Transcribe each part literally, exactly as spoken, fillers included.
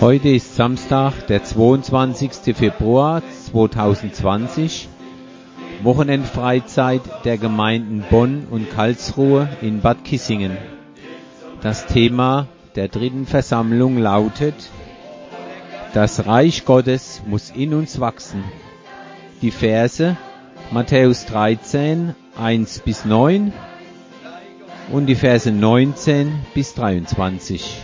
Heute ist Samstag, der zweiundzwanzigster Februar zweitausendzwanzig, Wochenendfreizeit der Gemeinden Bonn und Karlsruhe in Bad Kissingen. Das Thema der dritten Versammlung lautet: Das Reich Gottes muss in uns wachsen. Die Verse Matthäus dreizehn, eins bis neun und die Verse neunzehn bis dreiundzwanzig.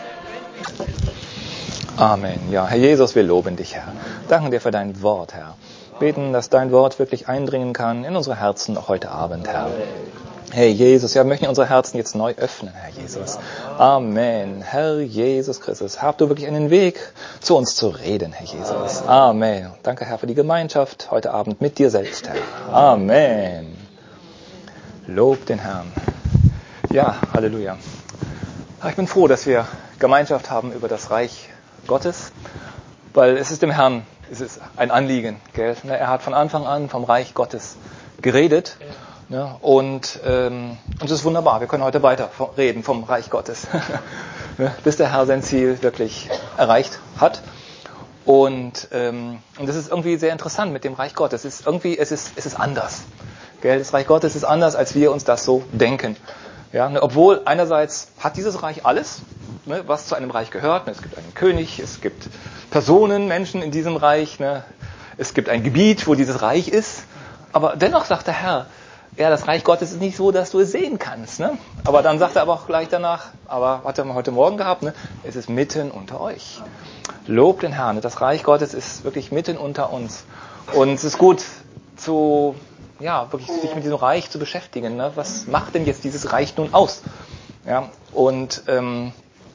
Amen. Ja, Herr Jesus, wir loben dich, Herr. Danken dir für dein Wort, Herr. Beten, dass dein Wort wirklich eindringen kann in unsere Herzen auch heute Abend, Herr. Herr Jesus, ja, wir möchten unsere Herzen jetzt neu öffnen, Herr Jesus. Amen. Herr Jesus Christus, hab du wirklich einen Weg, zu uns zu reden, Herr Jesus. Amen. Danke, Herr, für die Gemeinschaft heute Abend mit dir selbst, Herr. Amen. Lob den Herrn. Ja, Halleluja. Ich bin froh, dass wir Gemeinschaft haben über das Reich Gottes, weil es ist dem Herrn, es ist ein Anliegen, gell? Er hat von Anfang an vom Reich Gottes geredet, ja, und, ähm, und es ist wunderbar, wir können heute weiter reden vom Reich Gottes, bis der Herr sein Ziel wirklich erreicht hat. Und, ähm, und das ist irgendwie sehr interessant mit dem Reich Gottes. Es ist irgendwie, es ist, es ist anders, gell? Das Reich Gottes ist anders, als wir uns das so denken. Ja, ne, obwohl einerseits hat dieses Reich alles, ne, was zu einem Reich gehört. Ne, es gibt einen König, es gibt Personen, Menschen in diesem Reich. Ne, es gibt ein Gebiet, wo dieses Reich ist. Aber dennoch sagt der Herr, ja, das Reich Gottes ist nicht so, dass du es sehen kannst. Ne? Aber dann sagt er aber auch gleich danach, aber hat er heute Morgen gehabt, ne, es ist mitten unter euch. Lob den Herrn. Ne, das Reich Gottes ist wirklich mitten unter uns. Und es ist gut zu... ja, wirklich sich mit diesem Reich zu beschäftigen. Ne? Was macht denn jetzt dieses Reich nun aus? Ja, und ähm,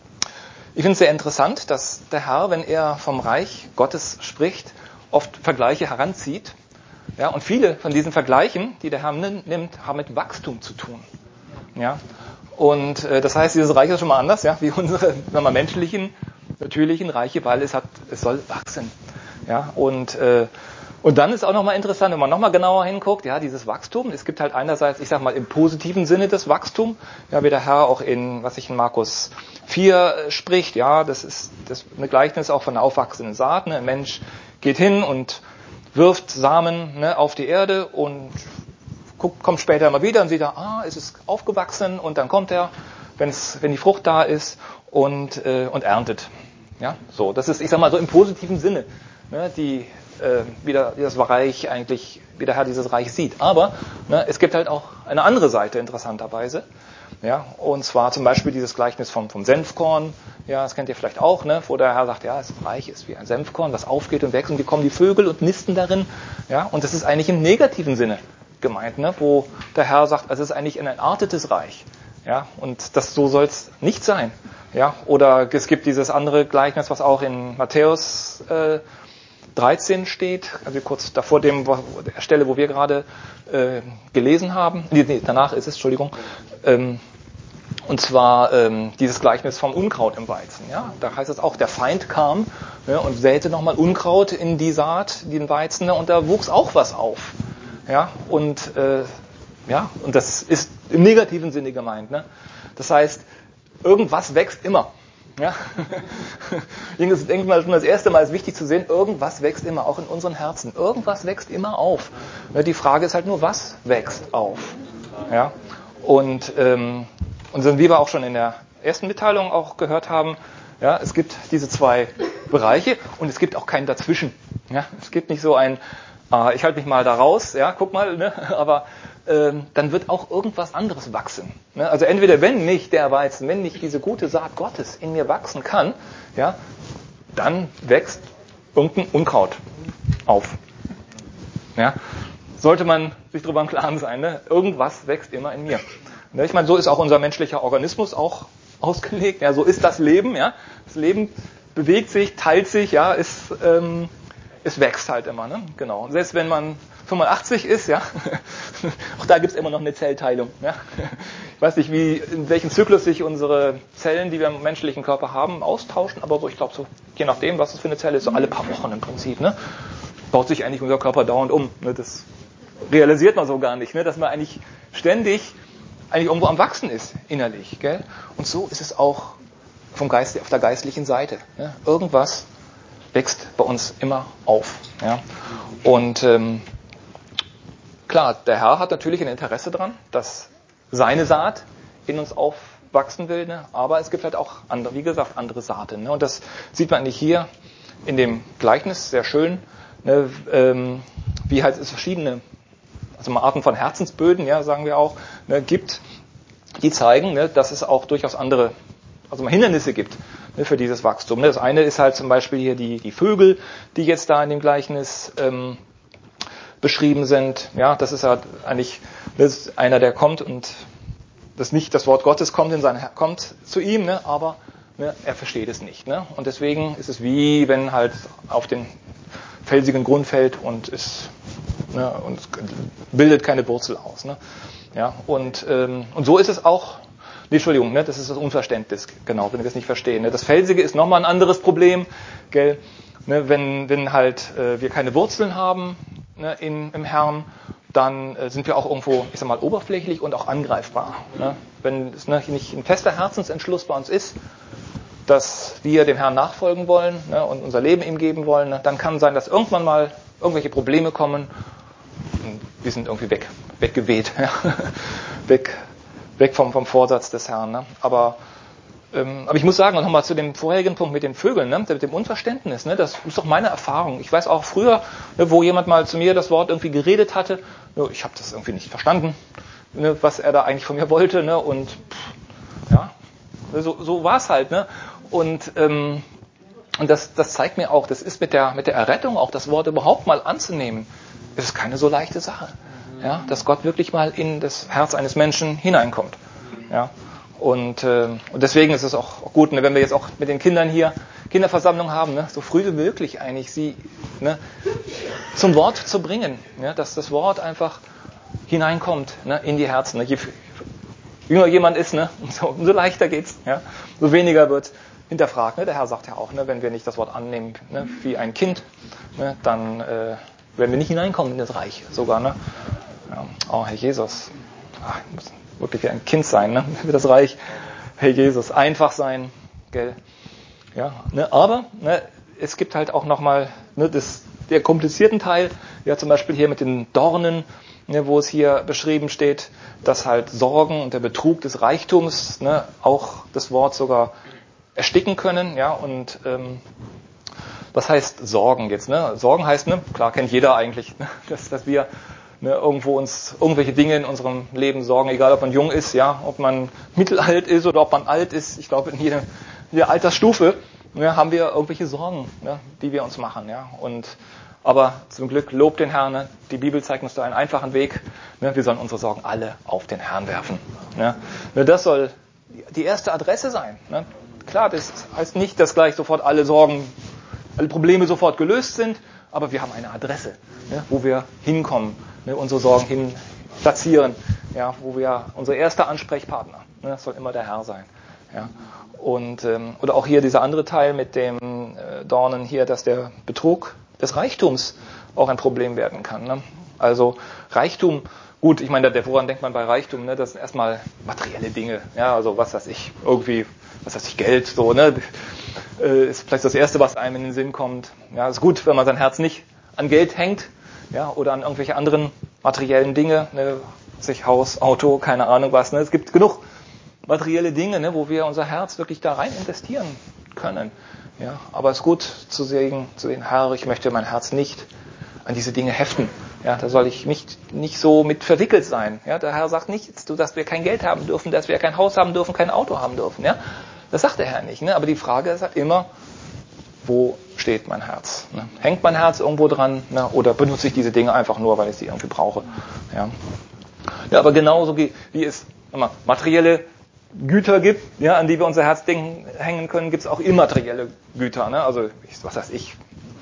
ich finde es sehr interessant, dass der Herr, wenn er vom Reich Gottes spricht, oft Vergleiche heranzieht. Ja, und viele von diesen Vergleichen, die der Herr nimmt, haben mit Wachstum zu tun. Ja, und äh, das heißt, dieses Reich ist schon mal anders, ja, wie unsere, sagen wir mal, menschlichen, natürlichen Reiche, weil es hat, es soll wachsen. Ja, und äh, Und dann ist auch nochmal interessant, wenn man nochmal genauer hinguckt, ja, dieses Wachstum. Es gibt halt einerseits, ich sag mal, im positiven Sinne das Wachstum, ja, wie der Herr auch in, was ich in Markus vier spricht, ja, das ist das eine Gleichnis auch von der aufwachsenden Saat. Ne? Ein Mensch geht hin und wirft Samen, ne, auf die Erde und guckt, kommt später mal wieder und sieht da, ah, es ist aufgewachsen, und dann kommt er, wenn es, wenn die Frucht da ist, und, äh, und erntet. Ja, so, das ist, ich sag mal, so im positiven Sinne, ne, die, äh, wie, der, wie das Reich eigentlich, wie der Herr dieses Reich sieht. Aber ne, es gibt halt auch eine andere Seite, interessanterweise. Ja, und zwar zum Beispiel dieses Gleichnis vom, vom Senfkorn. Ja, das kennt ihr vielleicht auch, ne, wo der Herr sagt, ja, das Reich ist wie ein Senfkorn, das aufgeht und wächst, und die kommen die Vögel und nisten darin. Ja, und das ist eigentlich im negativen Sinne gemeint, ne, wo der Herr sagt, also es ist eigentlich ein entartetes Reich. Ja, und das, so soll es nicht sein. Ja, oder es gibt dieses andere Gleichnis, was auch in Matthäus äh, dreizehn steht, also kurz davor dem wo, der Stelle, wo wir gerade äh, gelesen haben. Nee, nee, danach ist es, Entschuldigung. Ähm, und zwar ähm, dieses Gleichnis vom Unkraut im Weizen. Ja, da heißt es auch, der Feind kam, ja, und säte nochmal Unkraut in die Saat, den Weizen, und da wuchs auch was auf. Ja, und äh, ja, und das ist im negativen Sinne gemeint. Ne? Das heißt, irgendwas wächst immer. Ja? Ich denke mal, das erste Mal ist wichtig zu sehen, irgendwas wächst immer, auch in unseren Herzen. Irgendwas wächst immer auf. Die Frage ist halt nur, was wächst auf? Ja? Und, ähm, und wie wir auch schon in der ersten Mitteilung auch gehört haben, ja, es gibt diese zwei Bereiche und es gibt auch keinen dazwischen. Ja? Es gibt nicht so ein, äh, ich halte mich mal da raus, ja, guck mal, ne? aber ähm, dann wird auch irgendwas anderes wachsen. Ne? Also entweder, wenn nicht der Weizen, wenn nicht diese gute Saat Gottes in mir wachsen kann, ja, dann wächst irgendein Unkraut auf. Ja? Sollte man sich darüber im Klaren sein, ne? Irgendwas wächst immer in mir. Ne? Ich meine, so ist auch unser menschlicher Organismus auch ausgelegt. Ja? So ist das Leben. Ja? Das Leben bewegt sich, teilt sich, ja, ist, ähm, es wächst halt immer. Ne? Genau. Und selbst wenn man fünfundachtzig ist, ja, auch da gibt es immer noch eine Zellteilung. Ja? Ich weiß nicht, wie, in welchem Zyklus sich unsere Zellen, die wir im menschlichen Körper haben, austauschen, aber so, ich glaube, so, je nachdem, was es für eine Zelle ist, so alle paar Wochen im Prinzip, ne, baut sich eigentlich unser Körper dauernd um. Ne? Das realisiert man so gar nicht, ne? Dass man eigentlich ständig eigentlich irgendwo am Wachsen ist, innerlich. Gell? Und so ist es auch vom Geist, auf der geistlichen Seite. Ne? Irgendwas wächst bei uns immer auf. Ja? Und ähm, klar, der Herr hat natürlich ein Interesse daran, dass seine Saat in uns aufwachsen will, ne? Aber es gibt halt auch andere, wie gesagt, andere Saaten. Ne? Und das sieht man eigentlich hier in dem Gleichnis sehr schön, ne? ähm, wie halt es verschiedene also mal Arten von Herzensböden, ja, sagen wir auch, ne, gibt, die zeigen, ne, dass es auch durchaus andere, also mal Hindernisse gibt, ne, für dieses Wachstum. Ne. Das eine ist halt zum Beispiel hier die, die Vögel, die jetzt da in dem Gleichnis ähm, beschrieben sind. Ja, das ist halt eigentlich das ist einer, der kommt und das nicht das Wort Gottes kommt in sein kommt zu ihm, ne, aber ne, er versteht es nicht. Ne. Und deswegen ist es wie wenn halt auf den felsigen Grund fällt und es ne, und es bildet keine Wurzel aus. Ne. Ja, und ähm, und so ist es auch. Nee, Entschuldigung, ne, das ist das Unverständnis, genau, wenn wir das nicht verstehen. Ne. Das Felsige ist nochmal ein anderes Problem, gell, ne, wenn wenn halt äh, wir keine Wurzeln haben ne, im, im Herrn, dann äh, sind wir auch irgendwo, ich sag mal, oberflächlich und auch angreifbar. Ne. Wenn es ne, nicht ein fester Herzensentschluss bei uns ist, dass wir dem Herrn nachfolgen wollen ne, und unser Leben ihm geben wollen, ne, dann kann sein, dass irgendwann mal irgendwelche Probleme kommen und wir sind irgendwie weg, weggeweht, ja, weg, weg vom, vom Vorsatz des Herrn. Ne. Aber, ähm, aber ich muss sagen, und nochmal zu dem vorherigen Punkt mit den Vögeln, ne, mit dem Unverständnis, ne, das ist doch meine Erfahrung. Ich weiß auch früher, ne, wo jemand mal zu mir das Wort irgendwie geredet hatte, ne, ich habe das irgendwie nicht verstanden, ne, was er da eigentlich von mir wollte, ne, und pff, ja, so, so war es halt, ne. Und, ähm, und das, das zeigt mir auch, das ist mit der, mit der Errettung, auch das Wort überhaupt mal anzunehmen, ist keine so leichte Sache. Ja, dass Gott wirklich mal in das Herz eines Menschen hineinkommt. Ja, und, äh, und deswegen ist es auch gut, ne, wenn wir jetzt auch mit den Kindern hier Kinderversammlung haben, ne, so früh wie möglich eigentlich sie ne, zum Wort zu bringen, ja, dass das Wort einfach hineinkommt ne, in die Herzen. Ne. Je jünger jemand ist, ne, umso, umso leichter geht's, ja, so weniger wird hinterfragt. Ne. Der Herr sagt ja auch, ne, wenn wir nicht das Wort annehmen ne, wie ein Kind, ne, dann äh, werden wir nicht hineinkommen in das Reich sogar. Ne. Ja. Oh, Herr Jesus, ach, ich muss wirklich wie ein Kind sein, ne, für das Reich. Herr Jesus, einfach sein, gell. Ja, ne, aber ne, es gibt halt auch nochmal ne, das, der komplizierten Teil, ja zum Beispiel hier mit den Dornen, ne, wo es hier beschrieben steht, dass halt Sorgen und der Betrug des Reichtums ne, auch das Wort sogar ersticken können. Ja, und ähm, was heißt Sorgen jetzt? Ne? Sorgen heißt, ne, klar kennt jeder eigentlich, ne, dass, dass wir ne, irgendwo uns irgendwelche Dinge in unserem Leben sorgen, egal ob man jung ist, ja, ob man mittelalt ist oder ob man alt ist. Ich glaube, in jeder, jeder Altersstufe ne, haben wir irgendwelche Sorgen, ne, die wir uns machen. Ja. Und aber zum Glück lobt den Herrn. Ne? Die Bibel zeigt uns da einen einfachen Weg. Ne? Wir sollen unsere Sorgen alle auf den Herrn werfen. Ne? Das soll die erste Adresse sein. Ne? Klar, das heißt nicht, dass gleich sofort alle Sorgen, alle Probleme sofort gelöst sind, aber wir haben eine Adresse, ne? Wo wir hinkommen, ne? Unsere Sorgen hin platzieren, ja? Wo wir unser erster Ansprechpartner, ne? Das soll immer der Herr sein. Ja? Und ähm, oder auch hier dieser andere Teil mit dem äh, Dornen hier, dass der Betrug des Reichtums auch ein Problem werden kann. Ne? Also Reichtum, gut, ich meine, woran denkt man bei Reichtum? Ne? Das sind erstmal materielle Dinge. Ja, also was weiß ich, irgendwie, was weiß ich, Geld, so, ne? Äh, ist vielleicht das Erste, was einem in den Sinn kommt. Ja, ist gut, wenn man sein Herz nicht an Geld hängt, ja, oder an irgendwelche anderen materiellen Dinge, ne? Sich Haus, Auto, keine Ahnung was. Ne? Es gibt genug materielle Dinge, ne? Wo wir unser Herz wirklich da rein investieren können. Ja, aber es ist gut zu sehen, zu sehen, Herr, ich möchte mein Herz nicht an diese Dinge heften. Ja, da soll ich nicht, nicht so mit verwickelt sein. Ja, der Herr sagt nicht, dass wir kein Geld haben dürfen, dass wir kein Haus haben dürfen, kein Auto haben dürfen. Ja, das sagt der Herr nicht. Ne? Aber die Frage ist halt immer, wo steht mein Herz? Ne? Hängt mein Herz irgendwo dran? Ne? Oder benutze ich diese Dinge einfach nur, weil ich sie irgendwie brauche? Ja, ja aber genauso wie, wie es immer, materielle Güter gibt, ja, an die wir unser Herz hängen können, gibt es auch immaterielle Güter. Ne? Also, was weiß ich,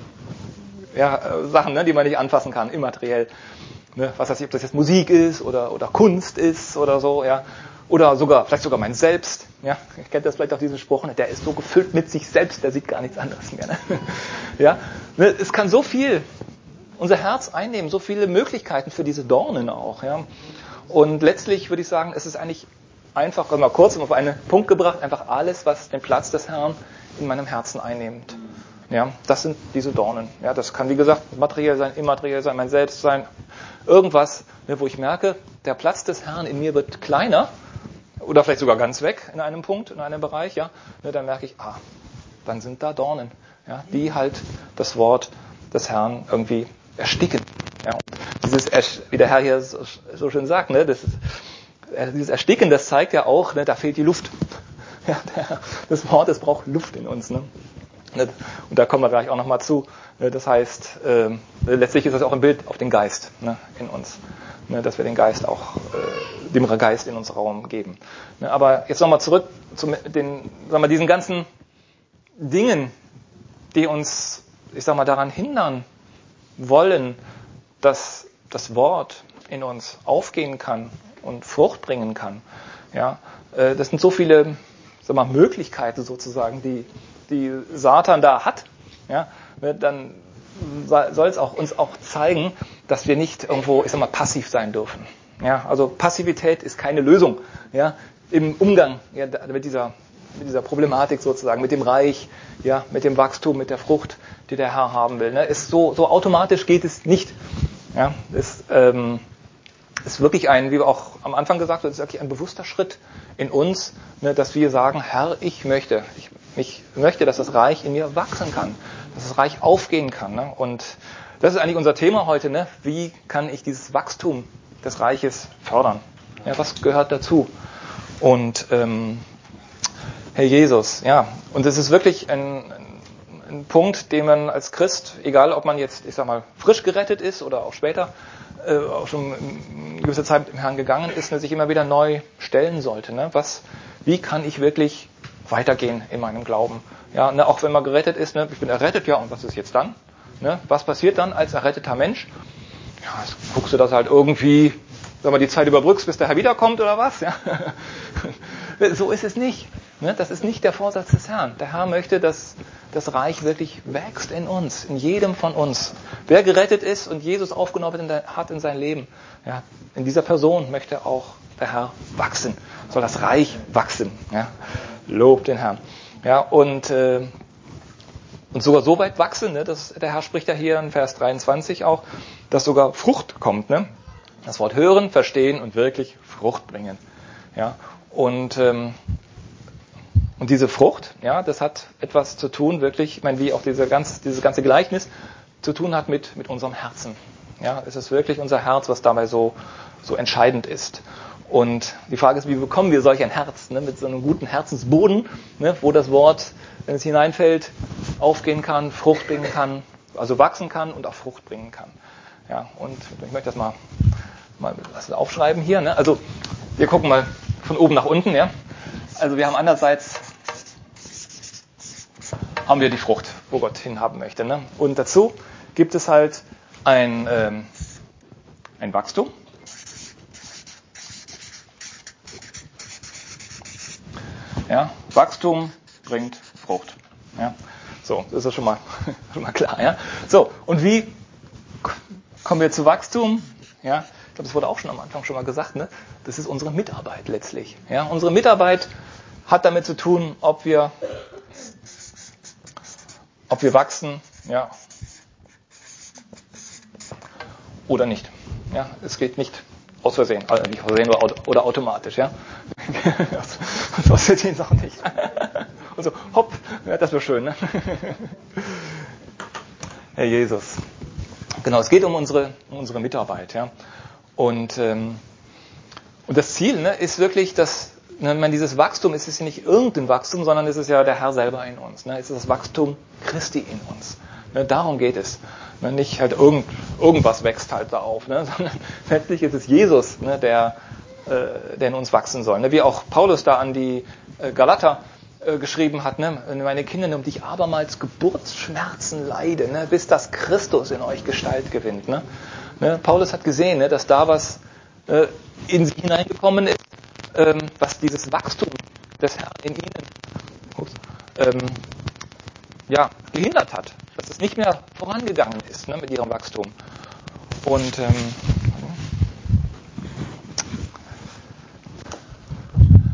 ja, äh, Sachen, ne, die man nicht anfassen kann, immateriell. Ne? Was weiß ich, ob das jetzt Musik ist oder, oder Kunst ist oder so, ja. Oder sogar, vielleicht sogar mein Selbst. Ja? Ich kenne das vielleicht auch diesen Spruch, ne? Der ist so gefüllt mit sich selbst, der sieht gar nichts anderes mehr. Ne? Ja? Ne? Es kann so viel unser Herz einnehmen, so viele Möglichkeiten für diese Dornen auch. Ja? Und letztlich würde ich sagen, es ist eigentlich einfach, mal kurz auf einen Punkt gebracht, einfach alles, was den Platz des Herrn in meinem Herzen einnimmt. Ja, das sind diese Dornen. Ja, das kann, wie gesagt, materiell sein, immateriell sein, mein Selbst sein, irgendwas, ne, wo ich merke, der Platz des Herrn in mir wird kleiner oder vielleicht sogar ganz weg in einem Punkt, in einem Bereich. Ja, ne, dann merke ich, ah, dann sind da Dornen, ja, die halt das Wort des Herrn irgendwie ersticken. Ja, und dieses, wie der Herr hier so, so schön sagt, ne, das ist, dieses Ersticken, das zeigt ja auch, ne, da fehlt die Luft. Ja, der, das Wort, es braucht Luft in uns. Ne? Und da kommen wir gleich auch nochmal zu. Das heißt, äh, letztlich ist das auch ein Bild auf den Geist, ne, in uns. Ne, dass wir den Geist auch, äh, dem Geist in uns Raum geben. Ne, aber jetzt nochmal zurück zu den, sagen wir, diesen ganzen Dingen, die uns, ich sag mal, daran hindern wollen, dass das Wort in uns aufgehen kann und Frucht bringen kann. Ja, äh, das sind so viele, sag mal, Möglichkeiten sozusagen, die die Satan da hat, ja, dann soll es auch uns auch zeigen, dass wir nicht irgendwo, ich sag mal, passiv sein dürfen. Ja, also Passivität ist keine Lösung, ja, im Umgang ja, mit dieser mit dieser Problematik sozusagen, mit dem Reich, ja, mit dem Wachstum, mit der Frucht, die der Herr haben will. Ne, ist so so automatisch geht es nicht. Ja, ist ähm, ist wirklich ein, wie wir auch am Anfang gesagt haben, ist wirklich ein bewusster Schritt in uns, ne, dass wir sagen, Herr, ich möchte, ich, ich möchte, dass das Reich in mir wachsen kann, dass das Reich aufgehen kann. Ne? Und das ist eigentlich unser Thema heute. Ne? Wie kann ich dieses Wachstum des Reiches fördern? Ja, was gehört dazu? Und ähm, Herr Jesus, ja, und es ist wirklich ein, ein, ein Punkt, den man als Christ, egal ob man jetzt, ich sag mal, frisch gerettet ist oder auch später, äh, auch schon eine gewisse Zeit mit dem Herrn gegangen ist, ne, sich immer wieder neu stellen sollte. Ne? Was, wie kann ich wirklich weitergehen in meinem Glauben? Ja, ne, auch wenn man gerettet ist, ne, ich bin errettet, ja, und was ist jetzt dann? Ne? Was passiert dann als erretteter Mensch? Ja, jetzt guckst du, dass halt irgendwie, sag mal, die Zeit überbrückst, bis der Herr wiederkommt oder was? Ja? So ist es nicht. Ne? Das ist nicht der Vorsatz des Herrn. Der Herr möchte, dass das Reich wirklich wächst in uns, in jedem von uns. Wer gerettet ist und Jesus aufgenommen hat in sein Leben, ja, in dieser Person möchte auch der Herr wachsen, soll das Reich wachsen. Ja? Lob den Herrn. Ja, und, äh, und sogar so weit wachsen, ne, dass der Herr spricht ja hier in Vers dreiundzwanzig auch, dass sogar Frucht kommt. Ne? Das Wort hören, verstehen und wirklich Frucht bringen. Ja? Und, ähm, und diese Frucht, ja, das hat etwas zu tun, wirklich, ich meine, wie auch diese ganz, dieses ganze Gleichnis zu tun hat mit, mit unserem Herzen. Ja, es ist wirklich unser Herz, was dabei so, so entscheidend ist. Und die Frage ist, wie bekommen wir solch ein Herz, ne, mit so einem guten Herzensboden, ne, wo das Wort, wenn es hineinfällt, aufgehen kann, Frucht bringen kann, also wachsen kann und auch Frucht bringen kann. Ja, und ich möchte das mal, mal aufschreiben hier. Ne? Also wir gucken mal von oben nach unten. Ja? Also wir haben einerseits haben wir die Frucht, wo Gott hinhaben möchte. Ne? Und dazu gibt es halt ein, ähm, ein Wachstum. Ja, Wachstum bringt Frucht. Ja, so, das ist schon mal, schon mal klar. Ja, so, und wie kommen wir zu Wachstum? Ja, ich glaube, das wurde auch schon am Anfang schon mal gesagt. Ne? Das ist unsere Mitarbeit letztlich. Ja, unsere Mitarbeit hat damit zu tun, ob wir, ob wir wachsen, ja, oder nicht. Ja, es geht nicht aus Versehen, also nicht aus Versehen oder, oder automatisch. Ja, aus Versehen auch nicht. Und so, hopp, ja, das wäre schön. Ne? Herr Jesus. Genau, es geht um unsere, um unsere Mitarbeit. Ja. Und, ähm, und das Ziel, ne, ist wirklich, dass ne, man dieses Wachstum, es ist ja nicht irgendein Wachstum, sondern es ist ja der Herr selber in uns. Ne. Es ist das Wachstum Christi in uns. Ne, darum geht es. Ne, nicht halt irgend, irgendwas wächst halt da auf, ne, sondern letztlich ist es Jesus, ne, der, äh, der in uns wachsen soll. Ne. Wie auch Paulus da an die äh, Galater äh, geschrieben hat, ne, meine Kinder, um die ich abermals Geburtsschmerzen leide, ne, bis das Christus in euch Gestalt gewinnt. Ne. Ne, Paulus hat gesehen, ne, dass da was äh, in sie hineingekommen ist, ähm, was dieses Wachstum des Herrn in ihnen ups, ähm, ja, gehindert hat, dass es nicht mehr vorangegangen ist, ne, mit ihrem Wachstum. Und ähm,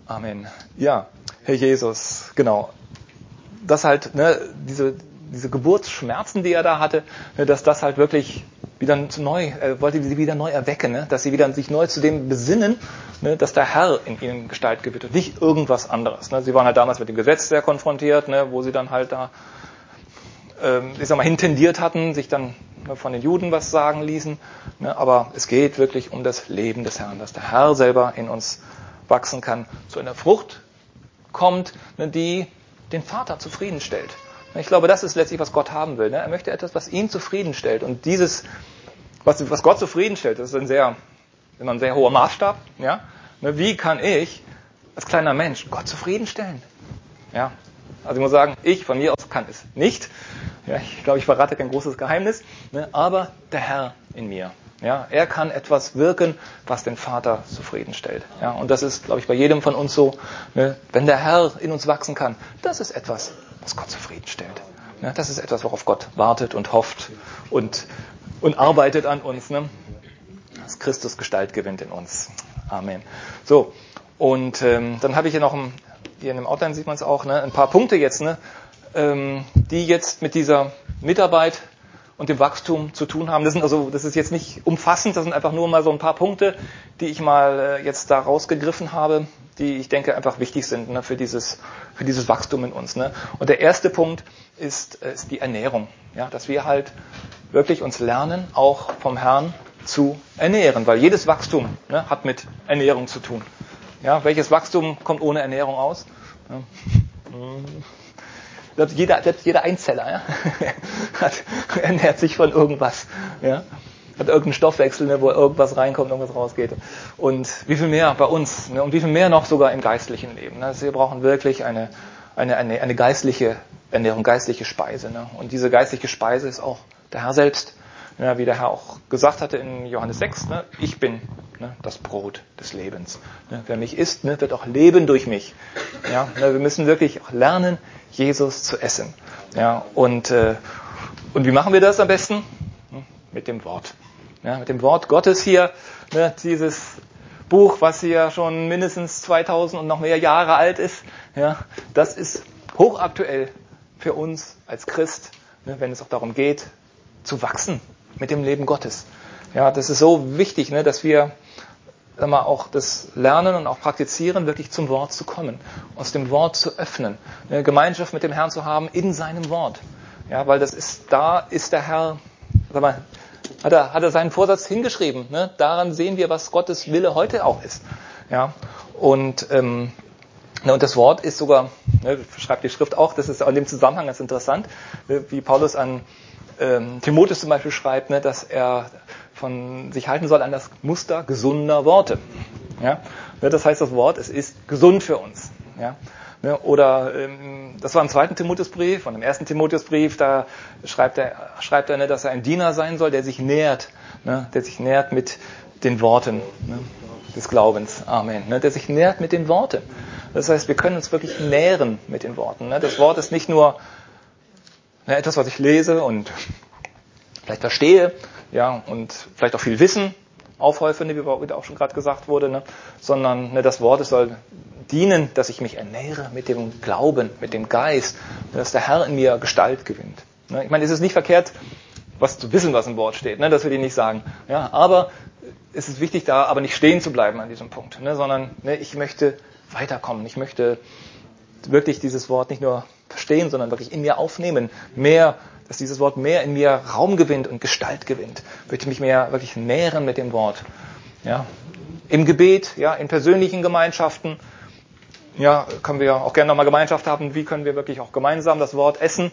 Amen. Ja, Herr Jesus, genau. Das halt, ne, diese, diese Geburtsschmerzen, die er da hatte, ne, dass das halt wirklich wieder neu, er wollte sie wieder neu erwecken, ne, dass sie wieder sich neu zu dem besinnen, ne, dass der Herr in ihnen Gestalt gewinnt und nicht irgendwas anderes. Ne. Sie waren halt damals mit dem Gesetz sehr konfrontiert, ne, wo sie dann halt da, ähm, ich sag mal, hintendiert hatten, sich dann ne, von den Juden was sagen ließen. Ne, aber es geht wirklich um das Leben des Herrn, dass der Herr selber in uns wachsen kann, zu einer Frucht kommt, ne, die den Vater zufriedenstellt. Ich glaube, das ist letztlich, was Gott haben will. Ne? Er möchte etwas, was ihn zufriedenstellt. Und dieses, was, was Gott zufriedenstellt, das ist ein sehr, immer ein sehr hoher Maßstab. Ja? Ne? Wie kann ich als kleiner Mensch Gott zufriedenstellen? Ja? Also ich muss sagen, ich von mir aus kann es nicht. Ja, ich glaube, ich verrate kein großes Geheimnis. Ne? Aber der Herr in mir. Ja, er kann etwas wirken, was den Vater zufriedenstellt. Ja, und das ist, glaube ich, bei jedem von uns so. Ne? Wenn der Herr in uns wachsen kann, das ist etwas, was Gott zufriedenstellt. Ne? Das ist etwas, worauf Gott wartet und hofft und, und arbeitet an uns. Ne? Dass Christus Gestalt gewinnt in uns. Amen. So, und ähm, dann habe ich hier noch, ein, hier in dem Outline sieht man es auch, ne, ein paar Punkte jetzt, ne, ähm, die jetzt mit dieser Mitarbeit und dem Wachstum zu tun haben. Das sind also, das ist jetzt nicht umfassend, das sind einfach nur mal so ein paar Punkte, die ich mal äh, jetzt da rausgegriffen habe, die ich denke einfach wichtig sind, ne, für dieses für dieses Wachstum in uns. Ne. Und der erste Punkt ist, äh, ist die Ernährung, ja, dass wir halt wirklich uns lernen, auch vom Herrn zu ernähren, weil jedes Wachstum, ne, hat mit Ernährung zu tun. Ja, welches Wachstum kommt ohne Ernährung aus? Ja. Selbst jeder, selbst jeder Einzeller, ja, hat, ernährt sich von irgendwas, ja, hat irgendeinen Stoffwechsel, ne, wo irgendwas reinkommt, irgendwas rausgeht. Und wie viel mehr bei uns, ne, und wie viel mehr noch sogar im geistlichen Leben. Ne. Also wir brauchen wirklich eine, eine, eine, eine geistliche Ernährung, geistliche Speise. Ne. Und diese geistliche Speise ist auch der Herr selbst, ja, wie der Herr auch gesagt hatte in Johannes sechs, ne, ich bin, ne, das Brot des Lebens. Ne. Wer mich isst, ne, wird auch leben durch mich. Ja, ne, wir müssen wirklich auch lernen, Jesus zu essen. Ja, und, äh, und wie machen wir das am besten? Mit dem Wort. Ja, mit dem Wort Gottes hier, ne, dieses Buch, was hier schon mindestens zweitausend und noch mehr Jahre alt ist, ja, das ist hochaktuell für uns als Christ, ne, wenn es auch darum geht, zu wachsen mit dem Leben Gottes. Ja, das ist so wichtig, ne, dass wir sag mal, auch das Lernen und auch Praktizieren, wirklich zum Wort zu kommen, uns dem Wort zu öffnen, eine Gemeinschaft mit dem Herrn zu haben in seinem Wort. Ja, weil das ist, da ist der Herr, sag mal, hat er, hat er seinen Vorsatz hingeschrieben. Ne? Daran sehen wir, was Gottes Wille heute auch ist. Ja, und, ähm, und das Wort ist sogar, ne, schreibt die Schrift auch, das ist in dem Zusammenhang ganz interessant, wie Paulus an ähm, Timotheus zum Beispiel schreibt, ne, dass er von sich halten soll an das Muster gesunder Worte. Ja? Das heißt, das Wort, es ist gesund für uns. Ja? Oder ähm, das war im zweiten Timotheusbrief, und im ersten Timotheusbrief, da schreibt er, schreibt er, ne, dass er ein Diener sein soll, der sich nährt, ne, der sich nährt mit den Worten, ne, des Glaubens. Amen. Ne, der sich nährt mit den Worten. Das heißt, wir können uns wirklich nähren mit den Worten. Ne. Das Wort ist nicht nur ne, etwas, was ich lese und vielleicht verstehe, ja, und vielleicht auch viel Wissen aufhäufe, wie auch schon gerade gesagt wurde, ne, sondern ne, das Wort, es soll dienen, dass ich mich ernähre mit dem Glauben, mit dem Geist, dass der Herr in mir Gestalt gewinnt. Ne, ich meine, es ist nicht verkehrt, was zu wissen, was im Wort steht, ne, das will ich nicht sagen. Ja, aber es ist wichtig, da aber nicht stehen zu bleiben an diesem Punkt, ne, sondern ne, ich möchte weiterkommen. Ich möchte wirklich dieses Wort nicht nur verstehen, sondern wirklich in mir aufnehmen, mehr, dass dieses Wort mehr in mir Raum gewinnt und Gestalt gewinnt. Ich möchte mich mehr wirklich nähren mit dem Wort. Ja, im Gebet, ja, in persönlichen Gemeinschaften. Ja, können wir auch gerne nochmal Gemeinschaft haben. Wie können wir wirklich auch gemeinsam das Wort essen,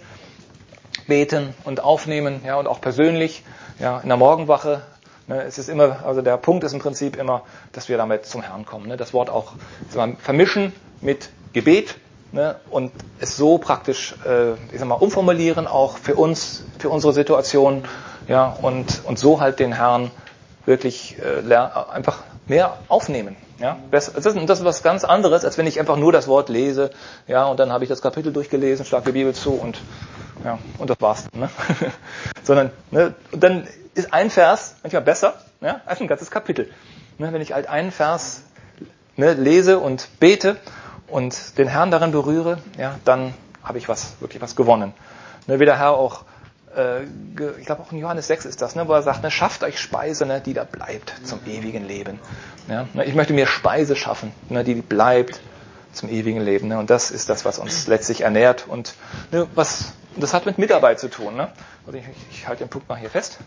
beten und aufnehmen, ja, und auch persönlich, ja, in der Morgenwache. Ne, es ist immer, also der Punkt ist im Prinzip immer, dass wir damit zum Herrn kommen. Ne, das Wort auch mal, vermischen mit Gebet, ne, und es so praktisch, äh, ich sag mal, umformulieren auch für uns, für unsere Situation, ja, und und so halt den Herrn wirklich äh, ler- einfach mehr aufnehmen. Ja, das ist, das ist was ganz anderes, als wenn ich einfach nur das Wort lese, ja, und dann habe ich das Kapitel durchgelesen, schlage die Bibel zu und ja, und das war's. Ne? Sondern ne, und dann ist ein Vers manchmal besser, ja, als ein ganzes Kapitel. Ne, wenn ich halt einen Vers ne, lese und bete und den Herrn darin berühre, ja, dann habe ich was, wirklich was gewonnen. Ne, wie der Herr auch, äh, ich glaube auch in Johannes sechs ist das, ne, wo er sagt, ne, schafft euch Speise, ne, die da bleibt zum ewigen Leben. Ja, ne, ich möchte mir Speise schaffen, ne, die bleibt zum ewigen Leben. Ne, und das ist das, was uns letztlich ernährt. Und ne, was, das hat mit Mitarbeit zu tun. Ne? Also ich, ich halte den Punkt mal hier fest.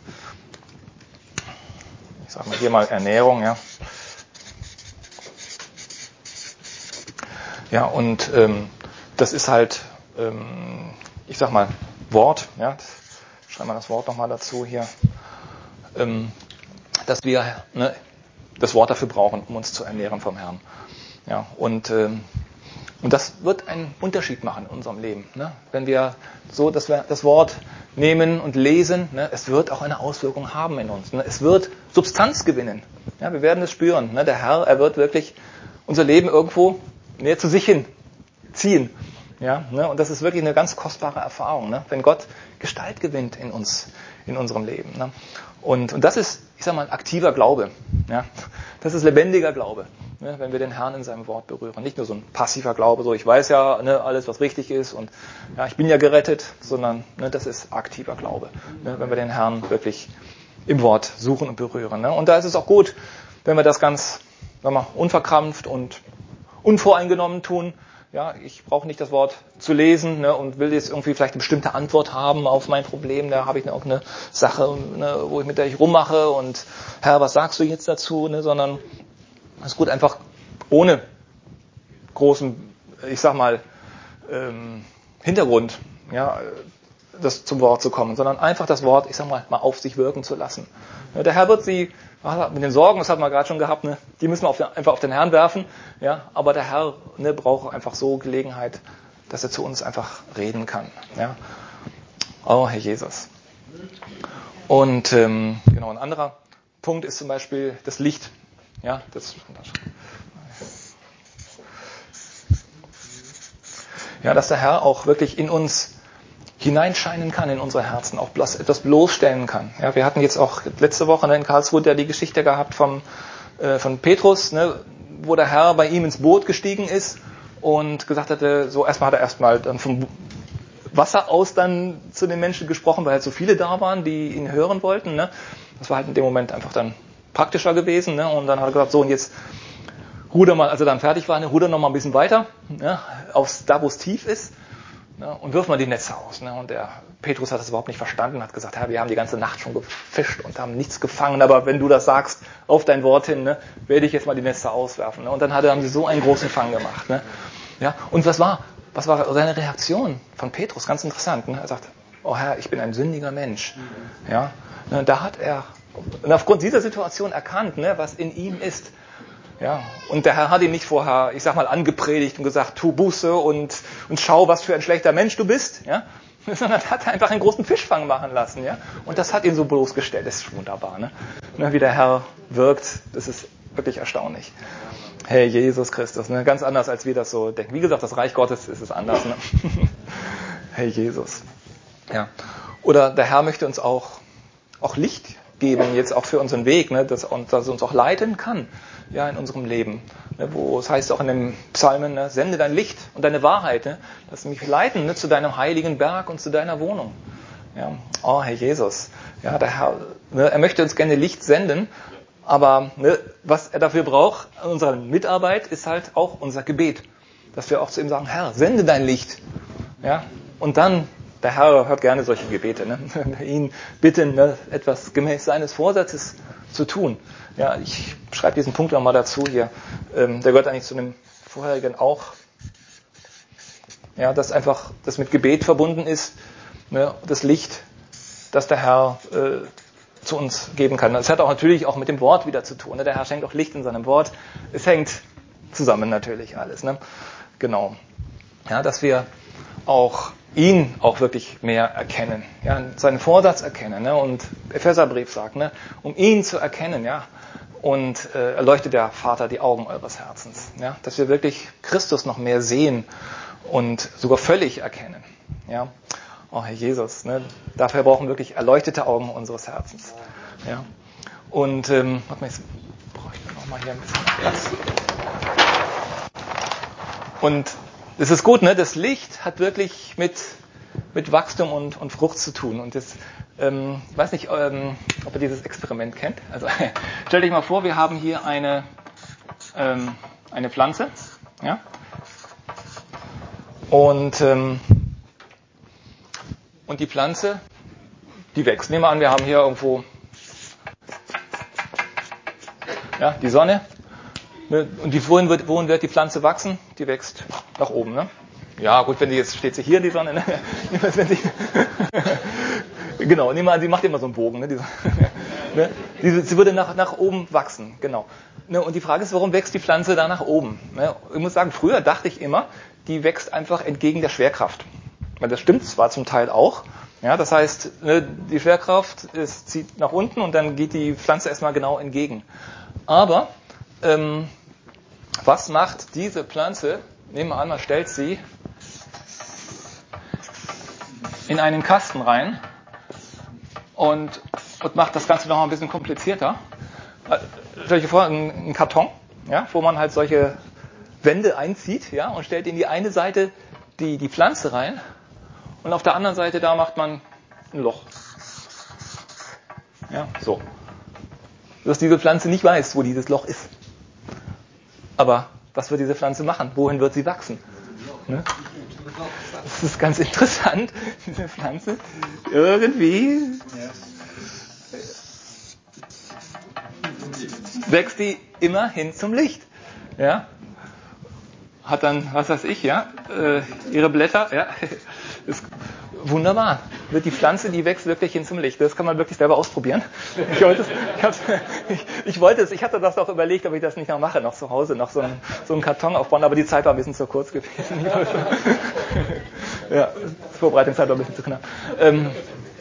Ich sage mal hier mal Ernährung, ja. Ja, und ähm, das ist halt, ähm, ich sag mal, Wort, ja. Schreiben wir das Wort nochmal dazu hier. Ähm, dass wir ne, das Wort dafür brauchen, um uns zu ernähren vom Herrn. Ja, und, ähm, und das wird einen Unterschied machen in unserem Leben. Ne? Wenn wir so, dass wir das Wort nehmen und lesen, ne, es wird auch eine Auswirkung haben in uns. Ne? Es wird Substanz gewinnen. Ja, wir werden es spüren. Ne? Der Herr, er wird wirklich unser Leben irgendwo näher zu sich hin ziehen. Ja, ne? Und das ist wirklich eine ganz kostbare Erfahrung, ne? Wenn Gott Gestalt gewinnt in uns, in unserem Leben. Ne? Und, und das ist, ich sag mal, aktiver Glaube. Ja? Das ist lebendiger Glaube, ne? Wenn wir den Herrn in seinem Wort berühren. Nicht nur so ein passiver Glaube, so ich weiß ja ne, alles, was richtig ist und ja, ich bin ja gerettet, sondern ne, das ist aktiver Glaube, ne? Wenn wir den Herrn wirklich im Wort suchen und berühren. Ne? Und da ist es auch gut, wenn wir das ganz sagen wir, unverkrampft und unvoreingenommen tun. Ja, ich brauche nicht das Wort zu lesen ne, und will jetzt irgendwie vielleicht eine bestimmte Antwort haben auf mein Problem. Da habe ich auch eine Sache, ne, wo ich mit der ich rummache und Herr, was sagst du jetzt dazu? Ne, sondern es ist gut, einfach ohne großen, ich sag mal, ähm, Hintergrund, ja, das zum Wort zu kommen, sondern einfach das Wort, ich sag mal, mal auf sich wirken zu lassen. Ja, der Herr wird sie mit den Sorgen, das hat man gerade schon gehabt, ne, die müssen wir auf den, einfach auf den Herrn werfen, ja, aber der Herr ne, braucht einfach so Gelegenheit, dass er zu uns einfach reden kann. Ja. Oh, Herr Jesus. Und ähm, genau, ein anderer Punkt ist zum Beispiel das Licht. Ja, das, ja, dass der Herr auch wirklich in uns hineinscheinen kann in unsere Herzen, auch etwas bloßstellen kann. Ja, wir hatten jetzt auch letzte Woche ne, in Karlsruhe ja die Geschichte gehabt vom, äh, von Petrus, ne, wo der Herr bei ihm ins Boot gestiegen ist und gesagt hatte, so erstmal hat er erstmal dann vom Wasser aus dann zu den Menschen gesprochen, weil halt so viele da waren, die ihn hören wollten. Ne. Das war halt in dem Moment einfach dann praktischer gewesen. Ne, und dann hat er gesagt, so und jetzt ruder mal, als er dann fertig war, ne, ruder noch mal ein bisschen weiter, ne, aufs, da wo es tief ist. Ja, und wirf mal die Netze aus. Ne? Und der Petrus hat das überhaupt nicht verstanden, hat gesagt, Herr, wir haben die ganze Nacht schon gefischt und haben nichts gefangen, aber wenn du das sagst, auf dein Wort hin, ne, werde ich jetzt mal die Netze auswerfen. Ne? Und dann hat, haben sie so einen großen Fang gemacht. Ne? Ja, und was war, was war seine Reaktion von Petrus? Ganz interessant. Ne? Er sagt, oh Herr, ich bin ein sündiger Mensch. Ja, ne, da hat er und aufgrund dieser Situation erkannt, ne, was in ihm ist. Ja, und der Herr hat ihn nicht vorher, ich sag mal, angepredigt und gesagt, tu Buße und, und schau, was für ein schlechter Mensch du bist, ja, sondern hat einfach einen großen Fischfang machen lassen, ja, und das hat ihn so bloßgestellt. Das ist wunderbar, ne, wie der Herr wirkt, das ist wirklich erstaunlich. Hey, Jesus Christus, ne, ganz anders, als wir das so denken. Wie gesagt, das Reich Gottes ist es anders, ne. Hey, Jesus. Ja, oder der Herr möchte uns auch, auch Licht geben, jetzt auch für unseren Weg, ne, dass, und dass er uns auch leiten kann, ja, in unserem Leben. Ne, wo es heißt auch in den Psalmen, ne, sende dein Licht und deine Wahrheit, ne, lass mich leiten ne, zu deinem heiligen Berg und zu deiner Wohnung. Ja, oh, Herr Jesus. Ja, der Herr, ne, er möchte uns gerne Licht senden, aber ne, was er dafür braucht, an unserer Mitarbeit, ist halt auch unser Gebet. Dass wir auch zu ihm sagen, Herr, sende dein Licht. Ja, und dann der Herr hört gerne solche Gebete, ne? Ihn bitten, ne, etwas gemäß seines Vorsatzes zu tun. Ja, ich schreibe diesen Punkt nochmal dazu hier. Ähm, der gehört eigentlich zu dem vorherigen auch. Ja, dass einfach das mit Gebet verbunden ist, ne, das Licht, das der Herr äh, zu uns geben kann. Das hat auch natürlich auch mit dem Wort wieder zu tun. Ne? Der Herr schenkt auch Licht in seinem Wort. Es hängt zusammen natürlich alles. Ne? Genau. Ja, dass wir auch ihn auch wirklich mehr erkennen, ja, seinen Vorsatz erkennen, ne, und Epheserbrief sagt, ne, um ihn zu erkennen, ja, und äh, erleuchtet der Vater die Augen eures Herzens, ja, dass wir wirklich Christus noch mehr sehen und sogar völlig erkennen, ja. Oh Herr Jesus, ne, dafür brauchen wir wirklich erleuchtete Augen unseres Herzens, ja. Und ähm, warte mal, jetzt brauche ich noch mal hier ein bisschen Platz. Und es ist gut, ne? Das Licht hat wirklich mit, mit Wachstum und, und Frucht zu tun. Und das, ähm, ich weiß nicht, ähm, ob ihr dieses Experiment kennt. Also stellt euch mal vor, wir haben hier eine, ähm, eine Pflanze, ja? Und, ähm, und die Pflanze, die wächst. Nehmen wir an, wir haben hier irgendwo ja, die Sonne. Und die, wohin, wird, wohin wird die Pflanze wachsen? Die wächst nach oben. Ne? Ja, gut, wenn die jetzt steht sie hier in die Sonne. Ne? wenn sie, genau, nehmen wir an, sie macht immer so einen Bogen. Ne? Die, ne? Die, sie würde nach, nach oben wachsen. Genau. Ne? Und die Frage ist, warum wächst die Pflanze da nach oben? Ne? Ich muss sagen, früher dachte ich immer, die wächst einfach entgegen der Schwerkraft. Weil das stimmt zwar zum Teil auch. Ja, das heißt, ne, die Schwerkraft ist, zieht nach unten und dann geht die Pflanze erstmal genau entgegen. Aber ähm, was macht diese Pflanze? Nehmen wir an, man stellt sie in einen Kasten rein und, und macht das Ganze noch mal ein bisschen komplizierter. Stell dir vor, einen Karton, ja, wo man halt solche Wände einzieht, ja, und stellt in die eine Seite die, die Pflanze rein und auf der anderen Seite da macht man ein Loch. Ja, so. Dass diese Pflanze nicht weiß, wo dieses Loch ist. Aber was wird diese Pflanze machen? Wohin wird sie wachsen? Ne? Das ist ganz interessant, diese Pflanze. Irgendwie wächst die immer hin zum Licht. Ja? Hat dann, was weiß ich, ja, äh, ihre Blätter, ja, ist wunderbar. Wird die Pflanze, die wächst wirklich hin zum Licht. Das kann man wirklich selber ausprobieren. Ich wollte es, ich, ich, ich wollte es, ich hatte das auch überlegt, ob ich das nicht noch mache, noch zu Hause, noch so einen, so einen Karton aufbauen, aber die Zeit war ein bisschen zu kurz gewesen. Ja, die Vorbereitungszeit war ein bisschen zu knapp. Ähm,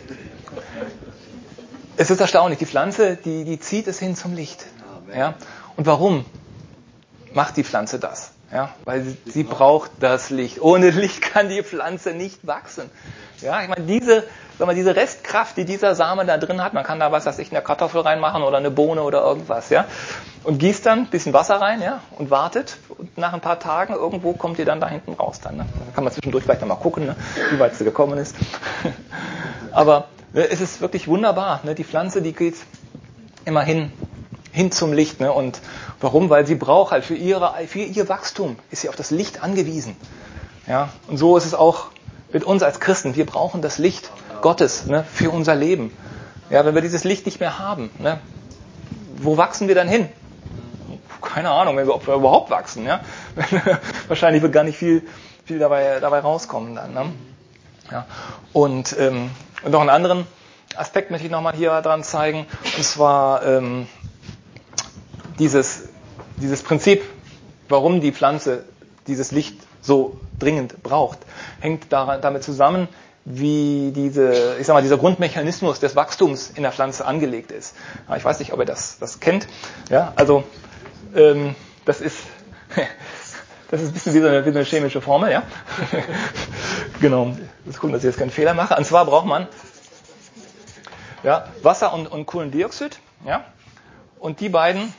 es ist erstaunlich, die Pflanze, die, die zieht es hin zum Licht. Ja? Und warum macht die Pflanze das? Ja, weil sie, sie braucht das Licht. Ohne Licht kann die Pflanze nicht wachsen. Ja, ich meine, diese, sag mal, diese Restkraft, die dieser Same da drin hat, man kann da was, was ich, eine Kartoffel reinmachen oder eine Bohne oder irgendwas, ja, und gießt dann ein bisschen Wasser rein, ja, und wartet. Und nach ein paar Tagen irgendwo kommt die dann da hinten raus. Dann, ne? Da kann man zwischendurch vielleicht noch mal gucken, ne, wie weit sie gekommen ist. Aber ne, es ist wirklich wunderbar. Ne? Die Pflanze, die geht immer hin, hin zum Licht, ne? Und warum? Weil sie braucht halt für ihre, für ihr Wachstum ist sie auf das Licht angewiesen. Ja? Und so ist es auch mit uns als Christen. Wir brauchen das Licht Gottes, ne? Für unser Leben. Ja, wenn wir dieses Licht nicht mehr haben, ne? Wo wachsen wir dann hin? Keine Ahnung, wenn wir, ob wir überhaupt wachsen. Ja? Wahrscheinlich wird gar nicht viel, viel dabei, dabei rauskommen dann. Ne? Ja? Und, ähm, und noch einen anderen Aspekt möchte ich nochmal hier dran zeigen. Und zwar ähm, Dieses, dieses Prinzip, warum die Pflanze dieses Licht so dringend braucht, hängt daran, damit zusammen, wie diese, ich sag mal, dieser Grundmechanismus des Wachstums in der Pflanze angelegt ist. Ja, ich weiß nicht, ob ihr das, das kennt. Ja, also ähm, das ist das ist ein bisschen wie so eine, wie so eine chemische Formel, ja. Genau. Jetzt gucken, dass ich jetzt keinen Fehler mache. Und zwar braucht man ja, Wasser und, und Kohlendioxid, ja, und die beiden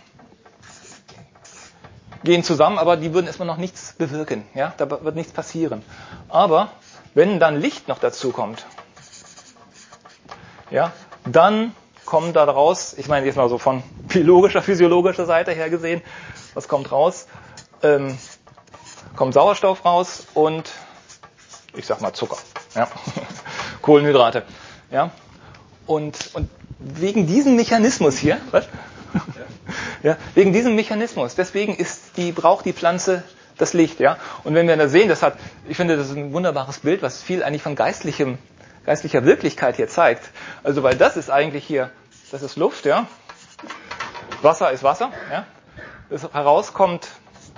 gehen zusammen, aber die würden erstmal noch nichts bewirken. Ja? Da wird nichts passieren. Aber wenn dann Licht noch dazu kommt, ja, dann kommt da raus, ich meine jetzt mal so von biologischer, physiologischer Seite her gesehen, was kommt raus? Ähm, kommt Sauerstoff raus und ich sag mal Zucker, ja? Kohlenhydrate. Ja? Und, und wegen diesem Mechanismus hier, was? Ja, wegen diesem Mechanismus. Deswegen ist die, braucht die Pflanze das Licht. Ja? Und wenn wir da sehen, das hat, ich finde, das ist ein wunderbares Bild, was viel eigentlich von geistlichem, geistlicher Wirklichkeit hier zeigt. Also, weil das ist eigentlich hier, das ist Luft, ja. Wasser ist Wasser, ja. Das herauskommt,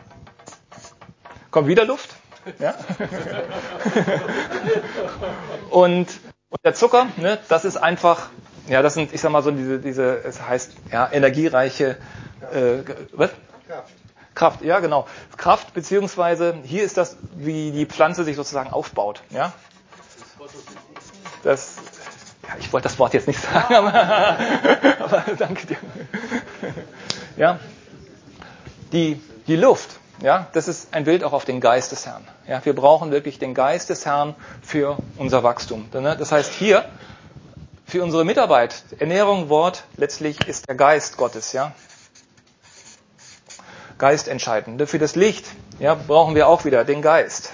kommt wieder Luft, ja. und, und der Zucker, ne, das ist einfach, ja, das sind, ich sag mal so diese, diese, es heißt, ja, energiereiche, äh, was? Kraft. Kraft, ja, genau. Kraft, beziehungsweise hier ist das, wie die Pflanze sich sozusagen aufbaut, ja. Das, ja, ich wollte das Wort jetzt nicht sagen, aber, aber danke dir. Ja, die, die Luft, ja, das ist ein Bild auch auf den Geist des Herrn. Ja, wir brauchen wirklich den Geist des Herrn für unser Wachstum. Das heißt hier, für unsere Mitarbeit, Ernährung, Wort, letztlich ist der Geist Gottes, ja. Geist entscheidend. Für das Licht, ja, brauchen wir auch wieder den Geist.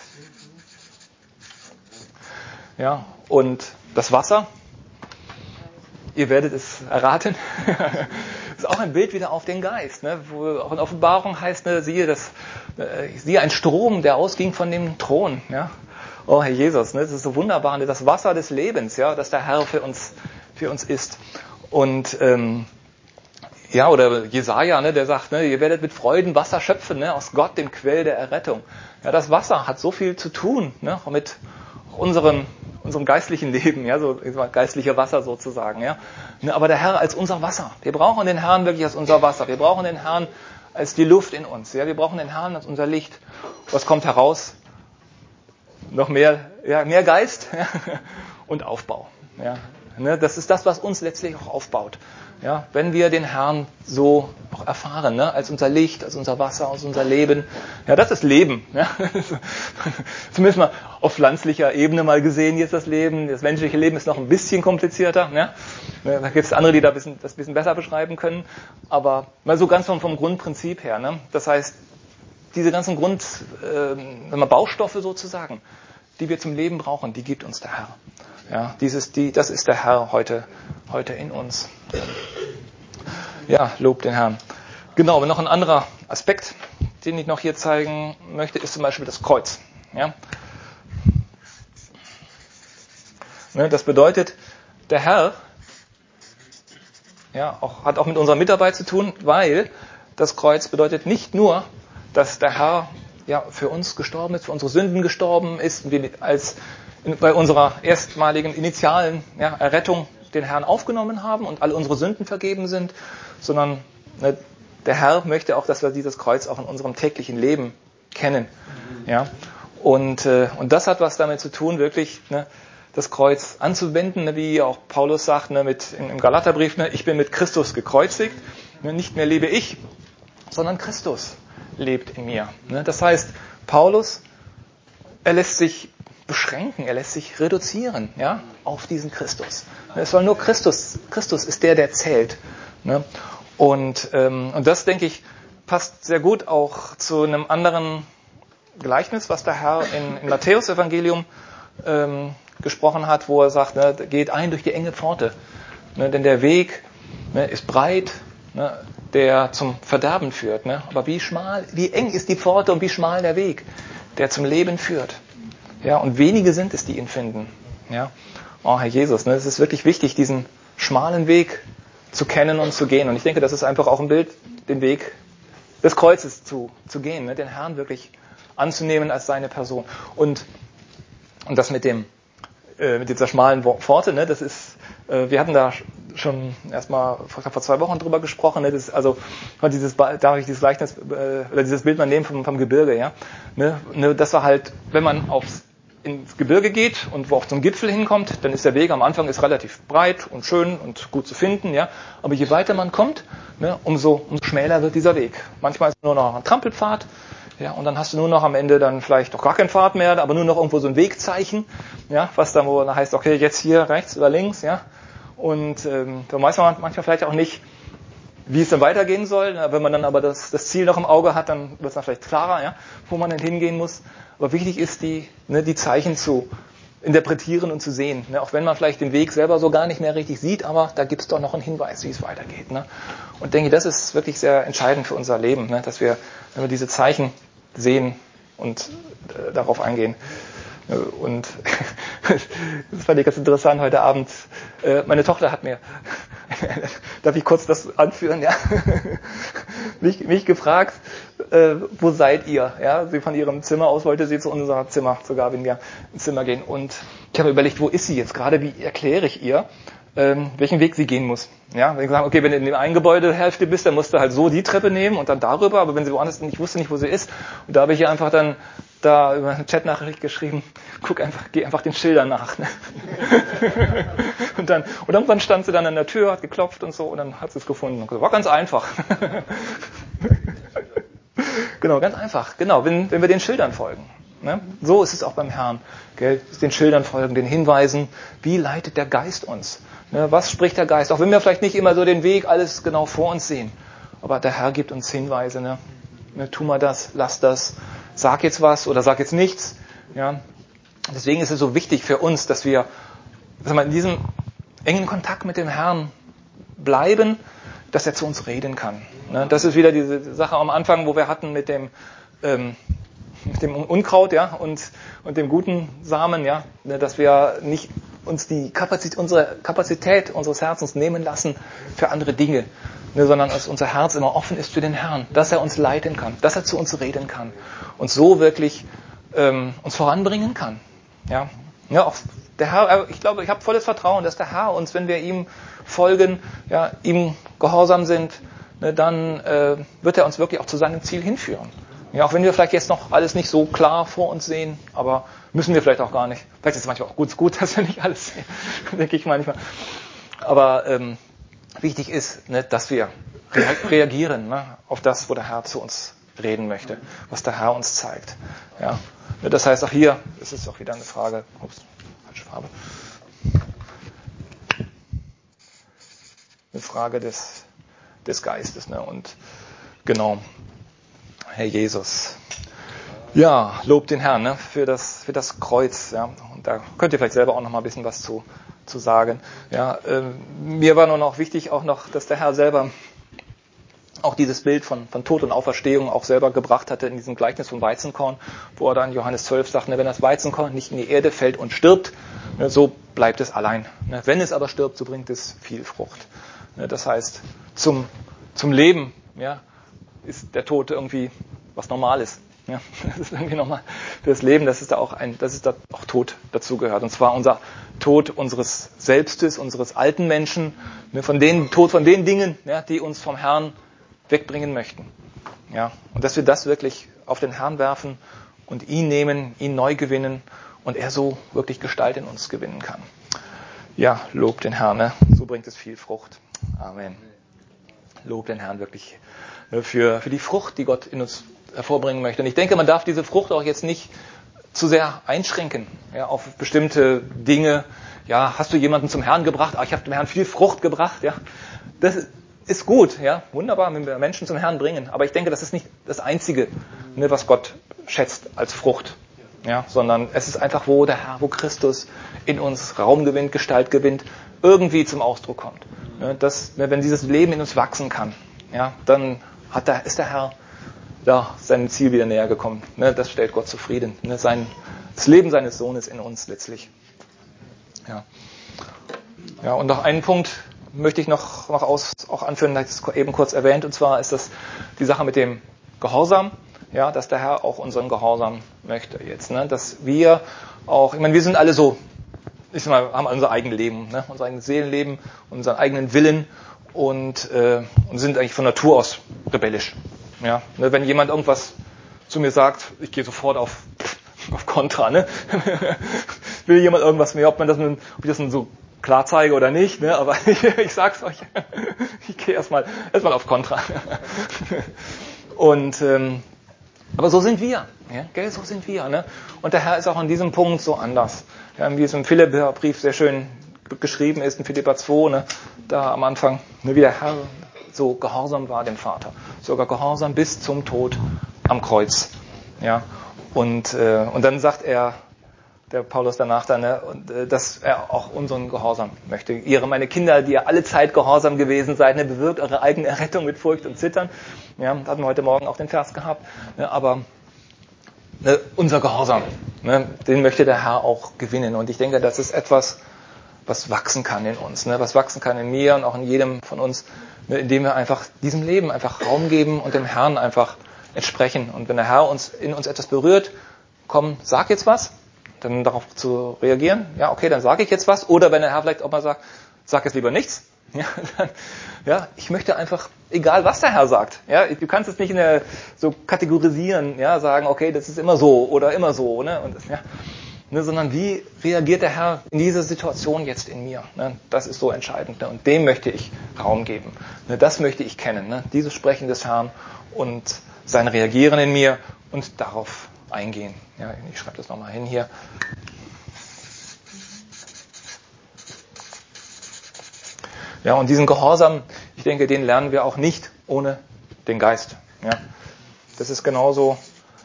Ja, und das Wasser, ihr werdet es erraten, ist auch ein Bild wieder auf den Geist, ne? Wo auch in Offenbarung heißt, ne, siehe, das, äh, siehe ein Strom, der ausging von dem Thron, ja. Oh Herr Jesus, ne, das ist so wunderbar, ne? Das Wasser des Lebens, ja, das der Herr für uns, für uns ist. Und ähm, ja, oder Jesaja, ne, der sagt, ne, ihr werdet mit Freuden Wasser schöpfen, ne, aus Gott, dem Quell der Errettung. Ja, das Wasser hat so viel zu tun, ne, mit unserem, unserem geistlichen Leben, ja, so geistliche Wasser sozusagen, ja. Ne, aber der Herr als unser Wasser. Wir brauchen den Herrn wirklich als unser Wasser. Wir brauchen den Herrn als die Luft in uns, ja. Wir brauchen den Herrn als unser Licht. Was kommt heraus? Noch mehr, ja, mehr Geist, ja, und Aufbau, ja. Ne, das ist das, was uns letztlich auch aufbaut. Ja, wenn wir den Herrn so auch erfahren, ne, als unser Licht, als unser Wasser, als unser Leben. Ja, das ist Leben. Ja. Zumindest mal auf pflanzlicher Ebene mal gesehen jetzt das Leben. Das menschliche Leben ist noch ein bisschen komplizierter. Ja. Da gibt es andere, die da ein bisschen, das ein bisschen besser beschreiben können. Aber mal so ganz vom, vom Grundprinzip her. Ne. Das heißt, diese ganzen Grund, äh, wenn man Baustoffe sozusagen, die wir zum Leben brauchen, die gibt uns der Herr. Ja, dieses, die, das ist der Herr heute, heute in uns. Ja, Lob den Herrn. Genau, aber noch ein anderer Aspekt, den ich noch hier zeigen möchte, ist zum Beispiel das Kreuz. Ja. Ne, das bedeutet, der Herr, ja, auch, hat auch mit unserer Mitarbeit zu tun, weil das Kreuz bedeutet nicht nur, dass der Herr ja, für uns gestorben ist, für unsere Sünden gestorben ist und wir als bei unserer erstmaligen initialen ja, Errettung den Herrn aufgenommen haben und alle unsere Sünden vergeben sind, sondern ne, der Herr möchte auch, dass wir dieses Kreuz auch in unserem täglichen Leben kennen. Ja? Und, äh, und das hat was damit zu tun, wirklich ne, das Kreuz anzuwenden, ne, wie auch Paulus sagt ne, mit, in, im Galaterbrief, ne, ich bin mit Christus gekreuzigt, ne, nicht mehr lebe ich, sondern Christus lebt in mir. Ne? Das heißt, Paulus, er lässt sich beschränken, er lässt sich reduzieren, ja, auf diesen Christus. Es soll nur Christus, Christus ist der, der zählt. Ne? Und, ähm, und das, denke ich, passt sehr gut auch zu einem anderen Gleichnis, was der Herr in, im Matthäus-Evangelium ähm, gesprochen hat, wo er sagt, ne, geht ein durch die enge Pforte, ne, denn der Weg ne, ist breit, ne, der zum Verderben führt. Ne? Aber wie schmal, wie eng ist die Pforte und wie schmal der Weg, der zum Leben führt. Ja, und wenige sind es, die ihn finden. Ja, oh Herr Jesus, ne, es ist wirklich wichtig, diesen schmalen Weg zu kennen und zu gehen. Und ich denke, das ist einfach auch ein Bild, den Weg des Kreuzes zu, zu gehen, ne, den Herrn wirklich anzunehmen als seine Person. Und, und das mit dem, äh, mit dieser schmalen Pforte, ne, das ist, äh, wir hatten da schon erstmal vor, vor zwei Wochen drüber gesprochen, ne, das, also, dieses, darf ich dieses Gleichnis, äh, oder dieses Bild mal nehmen vom, vom Gebirge, ja, ne, ne, das war halt, wenn man aufs ins Gebirge geht und wo auch zum Gipfel hinkommt, dann ist der Weg am Anfang ist relativ breit und schön und gut zu finden, ja. Aber je weiter man kommt, ne, umso, umso schmäler wird dieser Weg. Manchmal ist nur noch ein Trampelpfad, ja, und dann hast du nur noch am Ende dann vielleicht doch gar keinen Pfad mehr, aber nur noch irgendwo so ein Wegzeichen, ja, was dann wo dann heißt, okay, jetzt hier rechts oder links, ja. Und ähm, da weiß man manchmal vielleicht auch nicht, wie es dann weitergehen soll. Wenn man dann aber das, das Ziel noch im Auge hat, dann wird es dann vielleicht klarer, ja, wo man dann hingehen muss. Aber wichtig ist, die, ne, die Zeichen zu interpretieren und zu sehen. Ne? Auch wenn man vielleicht den Weg selber so gar nicht mehr richtig sieht, aber da gibt es doch noch einen Hinweis, wie es weitergeht. Ne? Und denke, das ist wirklich sehr entscheidend für unser Leben, ne? Dass wir, wenn wir diese Zeichen sehen und äh, darauf eingehen. Und das fand ich ganz interessant heute Abend. Äh, meine Tochter hat mir, darf ich kurz das anführen, ja, mich, mich gefragt, äh, wo seid ihr? Ja, sie von ihrem Zimmer aus wollte sie zu unserem Zimmer, sogar wenn wir ins Zimmer gehen. Und ich habe überlegt, wo ist sie jetzt gerade? Wie erkläre ich ihr, ähm, welchen Weg sie gehen muss? Ja, wenn ich sage, okay, wenn du in dem einen Gebäudehälfte bist, dann musst du halt so die Treppe nehmen und dann darüber. Aber wenn sie woanders, ich wusste nicht, wo sie ist. Und da habe ich ihr einfach dann da über eine Chatnachricht geschrieben, guck einfach, geh einfach den Schildern nach. Ne? und dann, und irgendwann stand sie dann an der Tür, hat geklopft und so, und dann hat sie es gefunden. Und war ganz einfach. Genau, ganz einfach. Genau, wenn, wenn wir den Schildern folgen. Ne? So ist es auch beim Herrn. Gell? Den Schildern folgen, den Hinweisen. Wie leitet der Geist uns? Ne? Was spricht der Geist? Auch wenn wir vielleicht nicht immer so den Weg alles genau vor uns sehen. Aber der Herr gibt uns Hinweise. Ne? Ne, tu mal das, lass das. Sag jetzt was oder sag jetzt nichts. Ja? Deswegen ist es so wichtig für uns, dass wir sag mal, in diesem engen Kontakt mit dem Herrn bleiben, dass er zu uns reden kann. Ne? Das ist wieder diese Sache am Anfang, wo wir hatten mit dem, ähm, mit dem Unkraut, ja, und, und dem guten Samen, ja, ne, dass wir nicht uns die Kapazität, unsere Kapazität unseres Herzens nehmen lassen für andere Dinge, ne, sondern dass unser Herz immer offen ist für den Herrn, dass er uns leiten kann, dass er zu uns reden kann und so wirklich ähm, uns voranbringen kann. Ja, ja, auch der Herr, ich glaube, ich habe volles Vertrauen, dass der Herr uns, wenn wir ihm folgen, ja, ihm gehorsam sind, ne, dann äh, wird er uns wirklich auch zu seinem Ziel hinführen. Ja, auch wenn wir vielleicht jetzt noch alles nicht so klar vor uns sehen, aber müssen wir vielleicht auch gar nicht. Vielleicht ist es manchmal auch gut, gut dass wir nicht alles sehen, denke ich manchmal. Aber ähm, wichtig ist, ne, dass wir reagieren, ne, auf das, wo der Herr zu uns reden möchte, was der Herr uns zeigt. Ja. Das heißt, auch hier, es ist auch wieder eine Frage, ups, falsche Farbe, eine Frage des, des Geistes. Ne? Und genau, Herr Jesus, ja, lobt den Herrn, ne? für das, für das Kreuz. Ja? Und da könnt ihr vielleicht selber auch noch mal ein bisschen was zu, zu sagen. Ja, äh, mir war nur noch wichtig, auch noch, dass der Herr selber auch dieses Bild von, von Tod und Auferstehung auch selber gebracht hatte in diesem Gleichnis vom Weizenkorn, wo er dann Johannes zwölf sagt, ne, wenn das Weizenkorn nicht in die Erde fällt und stirbt, ne, so bleibt es allein. Ne, wenn es aber stirbt, so bringt es viel Frucht. Ne, das heißt, zum, zum Leben ja, ist der Tod irgendwie was Normales. Ja, das ist irgendwie normal. Für das Leben, das ist da auch ein, das ist da auch Tod dazugehört. Und zwar unser Tod unseres Selbstes, unseres alten Menschen, ne, von den Tod von den Dingen, ja, die uns vom Herrn wegbringen möchten. Ja, und dass wir das wirklich auf den Herrn werfen und ihn nehmen, ihn neu gewinnen und er so wirklich Gestalt in uns gewinnen kann. Ja, lob den Herrn, ne? So bringt es viel Frucht. Amen. Lob den Herrn wirklich für, für die Frucht, die Gott in uns hervorbringen möchte. Und ich denke, man darf diese Frucht auch jetzt nicht zu sehr einschränken, ja, auf bestimmte Dinge. Ja, hast du jemanden zum Herrn gebracht? Ah, ich habe dem Herrn viel Frucht gebracht. Ja, das ist Ist gut, ja, wunderbar, wenn wir Menschen zum Herrn bringen. Aber ich denke, das ist nicht das Einzige, ne, was Gott schätzt als Frucht. Ja, sondern es ist einfach, wo der Herr, wo Christus in uns Raum gewinnt, Gestalt gewinnt, irgendwie zum Ausdruck kommt. Ne, dass, ne, wenn dieses Leben in uns wachsen kann, ja, dann hat der, ist der Herr ja, seinem Ziel wieder näher gekommen. Ne, das stellt Gott zufrieden. Ne, sein, das Leben seines Sohnes in uns letztlich. Ja, ja und noch einen Punkt möchte ich noch, noch aus, auch anführen, das ist eben kurz erwähnt, und zwar ist das die Sache mit dem Gehorsam, ja, dass der Herr auch unseren Gehorsam möchte jetzt, ne, dass wir auch, ich meine, wir sind alle so, ich sag mal, haben unser eigenes Leben, ne, unser eigenes Seelenleben, unseren eigenen Willen und, äh, und sind eigentlich von Natur aus rebellisch, ja, ne, wenn jemand irgendwas zu mir sagt, ich gehe sofort auf, auf Kontra, ne, will jemand irgendwas mir, ob man das nun, ob ich das nun so klar zeige oder nicht, ne? Aber ich, ich sag's euch, ich gehe erstmal erstmal auf Kontra. Und ähm, aber so sind wir, ja? Gell? So sind wir, ne? Und der Herr ist auch an diesem Punkt so anders, ja, wie es im Philipperbrief sehr schön geschrieben ist, in Philipper zwei, ne? Da am Anfang, ne, wie der Herr so gehorsam war dem Vater, sogar gehorsam bis zum Tod am Kreuz, ja. Und äh, und dann sagt er der Paulus danach dann, ne, und, äh, dass er auch unseren Gehorsam möchte. Ihre, meine Kinder, die ihr alle Zeit gehorsam gewesen seid, ne, bewirkt eure eigene Errettung mit Furcht und Zittern. Ja, hatten wir heute Morgen auch den Vers gehabt. Ne, aber ne, unser Gehorsam, ne, den möchte der Herr auch gewinnen. Und ich denke, das ist etwas, was wachsen kann in uns, ne, was wachsen kann in mir und auch in jedem von uns, ne, indem wir einfach diesem Leben einfach Raum geben und dem Herrn einfach entsprechen. Und wenn der Herr uns in uns etwas berührt, komm, sag jetzt was. Dann darauf zu reagieren, ja, okay, dann sage ich jetzt was. Oder wenn der Herr vielleicht auch mal sagt, sag jetzt lieber nichts. Ja, dann, ja, ich möchte einfach, egal was der Herr sagt, ja, du kannst es nicht in der, so kategorisieren, ja, sagen, okay, das ist immer so oder immer so, ne, und das, ja, ne, sondern wie reagiert der Herr in dieser Situation jetzt in mir? Ne, das ist so entscheidend, ne, und dem möchte ich Raum geben. Ne, das möchte ich kennen, ne, dieses Sprechen des Herrn und sein Reagieren in mir und darauf eingehen. Ja, ich schreibe das nochmal hin hier. Ja, und diesen Gehorsam, ich denke, den lernen wir auch nicht ohne den Geist. Ja, das ist genauso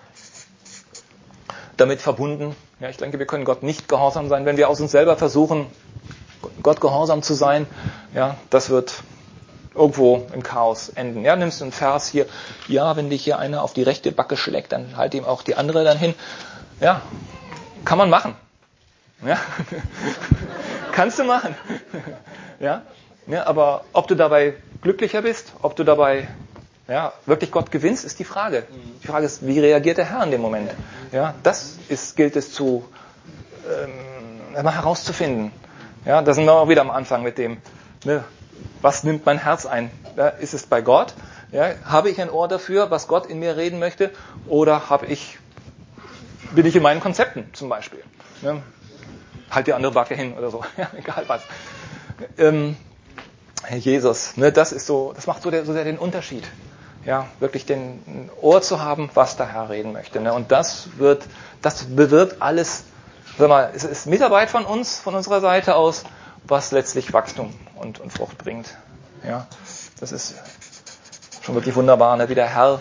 damit verbunden. Ja, ich denke, wir können Gott nicht gehorsam sein, wenn wir aus uns selber versuchen, Gott gehorsam zu sein. Ja, das wird irgendwo im Chaos enden. Ja, nimmst du einen Vers hier, ja, wenn dich hier einer auf die rechte Backe schlägt, dann halt ihm auch die andere dann hin. Ja, kann man machen. Ja, kannst du machen. Ja, ja, aber ob du dabei glücklicher bist, ob du dabei ja, wirklich Gott gewinnst, ist die Frage. Die Frage ist, wie reagiert der Herr in dem Moment? Ja, das ist, gilt es zu ähm, mal herauszufinden. Ja, da sind wir auch wieder am Anfang mit dem, ne, was nimmt mein Herz ein? Ja, ist es bei Gott? Ja, habe ich ein Ohr dafür, was Gott in mir reden möchte? Oder habe ich, bin ich in meinen Konzepten zum Beispiel? Ne? Halt die andere Backe hin oder so, ja, egal was. Ähm, Herr Jesus, ne, das ist so, das macht so, der, so sehr den Unterschied. Ja, wirklich den ein Ohr zu haben, was der Herr reden möchte. Ne? Und das wird, das bewirkt alles, sag mal, es ist Mitarbeit von uns, von unserer Seite aus, was letztlich Wachstum und, und Frucht bringt. Ja, das ist schon wirklich wunderbar, ne? Wie der Herr,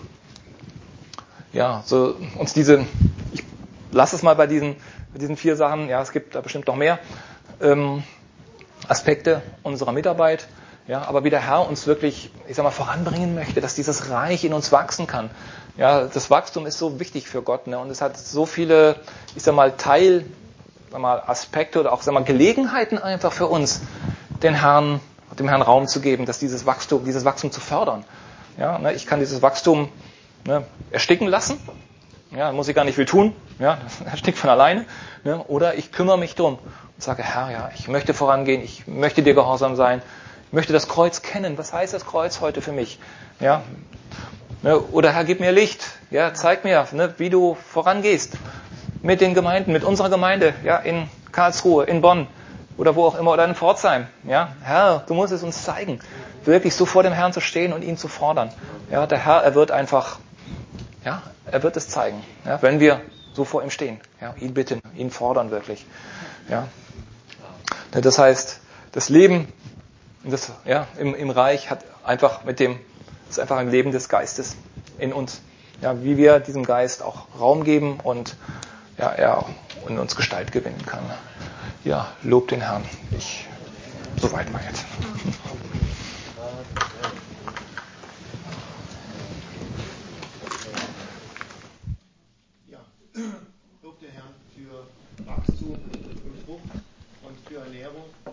ja, so uns diese, ich lasse es mal bei diesen, bei diesen vier Sachen, ja, es gibt da bestimmt noch mehr ähm, Aspekte unserer Mitarbeit. Ja, aber wie der Herr uns wirklich, ich sag mal, voranbringen möchte, dass dieses Reich in uns wachsen kann. Ja, das Wachstum ist so wichtig für Gott, ne? Und es hat so viele, ich sag mal, Teil, sag mal, Aspekte oder auch, sag mal, Gelegenheiten einfach für uns, den Herrn, dem Herrn Raum zu geben, dass dieses Wachstum, dieses Wachstum zu fördern. Ja, ne? Ich kann dieses Wachstum, ne, ersticken lassen. Ja, muss ich gar nicht viel tun. Ja, das erstickt von alleine. Ne? Oder ich kümmere mich drum und sage, Herr, ja, ich möchte vorangehen, ich möchte dir gehorsam sein. Ich möchte das Kreuz kennen. Was heißt das Kreuz heute für mich? Ja, ne, oder Herr, gib mir Licht. Ja, zeig mir, ne, wie du vorangehst mit den Gemeinden, mit unserer Gemeinde, ja, in Karlsruhe, in Bonn oder wo auch immer oder in Pforzheim. Ja, Herr, du musst es uns zeigen, wirklich so vor dem Herrn zu stehen und ihn zu fordern. Ja, der Herr, er wird einfach, ja, er wird es zeigen, ja, wenn wir so vor ihm stehen, ja, ihn bitten, ihn fordern wirklich. Ja, das heißt, das Leben Das, ja, im, im Reich hat einfach mit dem, ist einfach ein Leben des Geistes in uns. Ja, wie wir diesem Geist auch Raum geben und ja, er in uns Gestalt gewinnen kann. Ja, lob den Herrn. Ich, soweit mal jetzt. Ja, lob den Herrn für Wachstum und Frucht und für Ernährung.